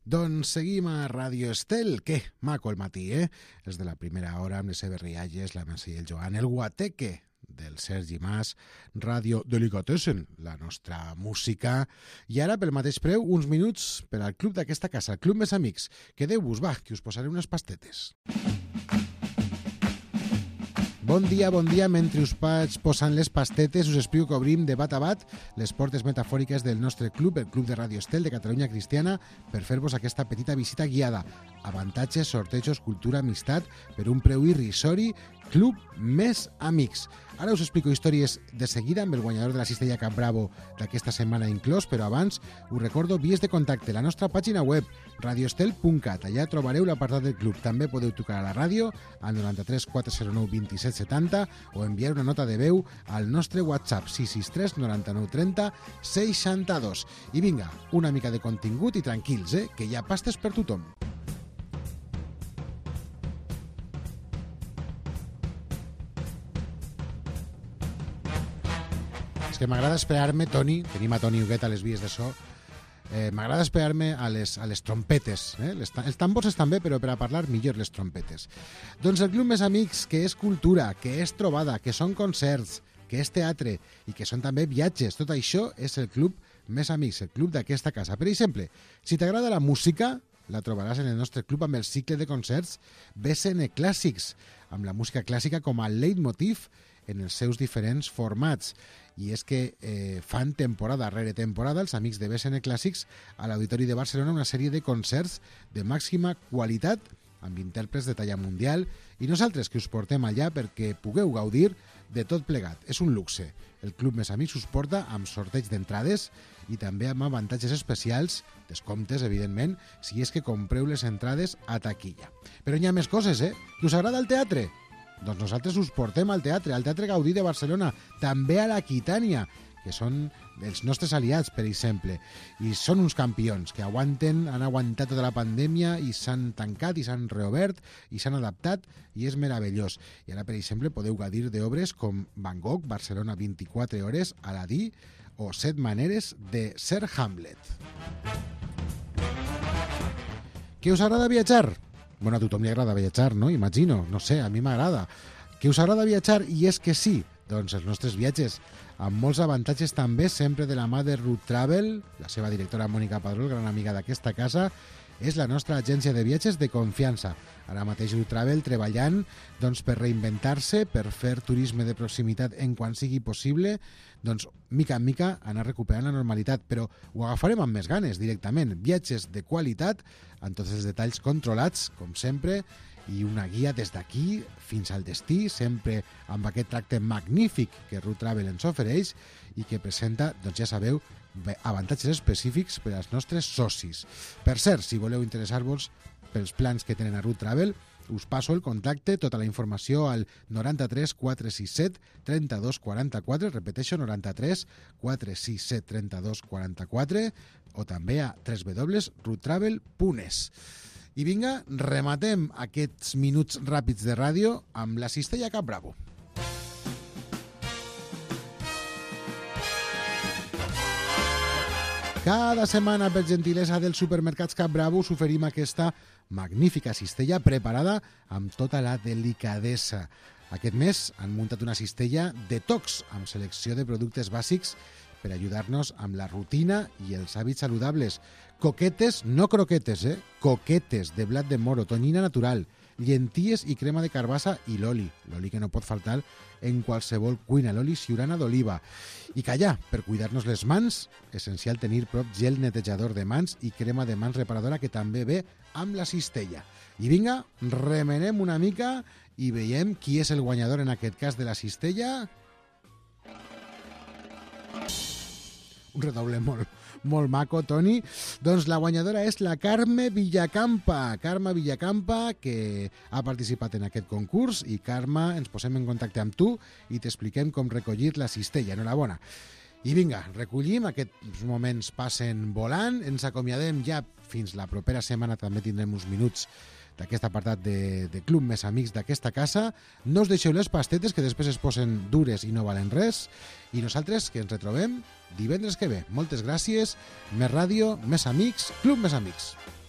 Doncs seguim a Ràdio Estel, que maco el matí, Els de la primera hora amb les seves rialles, la Mercè i el Joan, el Guateque del Sergi Mas, Ràdio Delicatessen, la nostra música, i ara pel mateix preu uns minuts per al club d'aquesta casa, el Club Més Amics. Quedeu-vos, va, que us posaré unes pastetes. Bon dia, mentre us vaig posant les pastetes us explico que obrim de bat a bat les portes metafòriques del nostre club, el Club de Ràdio Estel de Catalunya Cristiana, per fer-vos aquesta petita visita guiada. Avantatges, sortejos, cultura, amistat, per un preu irrisori, Club Més Amics. Ara us explico històries de seguida amb el guanyador de la cistella Cap Bravo d'aquesta setmana inclòs, però abans us recordo vies de contacte, la nostra pàgina web radioestel.cat, allà trobareu l'apartat del club. També podeu trucar a la ràdio al 93 409 27 70 o enviar una nota de veu al nostre WhatsApp 663 99 30 62. I vinga, una mica de contingut i tranquils, que hi ha pastes per tothom. És que m'agrada esperar-me, Toni, tenim a Toni Huguet a les vies de so, m'agrada esperar-me a les trompetes. Els tambors estan bé, però per a parlar millor les trompetes. Doncs el Club Més Amics, que és cultura, que és trobada, que són concerts, que és teatre i que són també viatges. Tot això és el Club Més Amics, el club d'aquesta casa. Per exemple, si t'agrada la música, la trobaràs en el nostre club amb el cicle de concerts BSN Clàssics, amb la música clàssica com a leitmotiv en els seus diferents formats. I és que fan temporada rere temporada els amics de BSN Clàssics a l'Auditori de Barcelona una sèrie de concerts de màxima qualitat amb intèrprets de talla mundial i nosaltres que us portem allà perquè pugueu gaudir de tot plegat. És un luxe. El Club Més Amics us porta amb sorteig d'entrades i també amb avantatges especials, descomptes, evidentment, si és que compreu les entrades a taquilla. Però hi ha més coses, Que us agrada el teatre? Doncs nosaltres us portem al Teatre Gaudí de Barcelona, també a l'Aquitània, que són els nostres aliats, per exemple, i són uns campions que han aguantat tota la pandèmia i s'han tancat i s'han reobert i s'han adaptat i és meravellós. I ara, per exemple, podeu gaudir d'obres com Van Gogh, Barcelona 24 hores, Aladí o 7 maneres de ser Hamlet. Què us agrada viatjar? Bueno, a tothom li agrada viatjar, no? Imagino, no sé, a mi m'agrada. Que us agrada viatjar? I és que sí, doncs els nostres viatges, amb molts avantatges també, sempre de la mà de Root Travel, la seva directora Mònica Padró, gran amiga d'aquesta casa, és la nostra agència de viatges de confiança. Ara mateix Root Travel treballant doncs, per reinventar-se, per fer turisme de proximitat en quan sigui possible, doncs mica en mica anar recuperant la normalitat, però ho agafarem amb més ganes directament. Viatges de qualitat, amb tots els detalls controlats, com sempre, i una guia des d'aquí fins al destí, sempre amb aquest tracte magnífic que Root Travel ens ofereix i que presenta, doncs ja sabeu, avantatges específics per als nostres socis. Per cert, si voleu interessar-vos pels plans que tenen a Root Travel, us passo el contacte, tota la informació al 93 467 32 44, repeteixo, 93 467 32 44, o també a www.roottravel.es. I vinga, rematem aquests minuts ràpids de ràdio amb la cistella Cap Bravo. Cada setmana, per gentilesa dels supermercats Cap Bravo, us oferim aquesta magnífica cistella preparada amb tota la delicadesa. Aquest mes han muntat una cistella detox amb selecció de productes bàsics per ajudar-nos amb la rutina i els hàbits saludables. Coquetes, no croquetes, coquetes de blat de moro, tonyina natural, llenties i crema de carbassa i l'oli que no pot faltar en qualsevol cuina, l'oli siurana d'oliva. I calla, per cuidar-nos les mans, essencial tenir prop gel netejador de mans i crema de mans reparadora que també ve amb la cistella. I vinga, remenem una mica i veiem qui és el guanyador en aquest cas de la cistella. Un redoble molt maco, Toni. Doncs la guanyadora és la Carme Villacampa. Carme Villacampa, que ha participat en aquest concurs. I Carme, ens posem en contacte amb tu i t'expliquem com recollir la cistella. Enhorabona. I vinga, recollim, aquests moments passen volant, ens acomiadem ja fins la propera setmana, també tindrem uns minuts d'aquest apartat de Club Més Amics d'aquesta casa. No us deixeu les pastetes, que després es posen dures i no valen res. I nosaltres, que ens retrobem divendres que ve. Moltes gràcies. Més ràdio, més amics, Club Més Amics.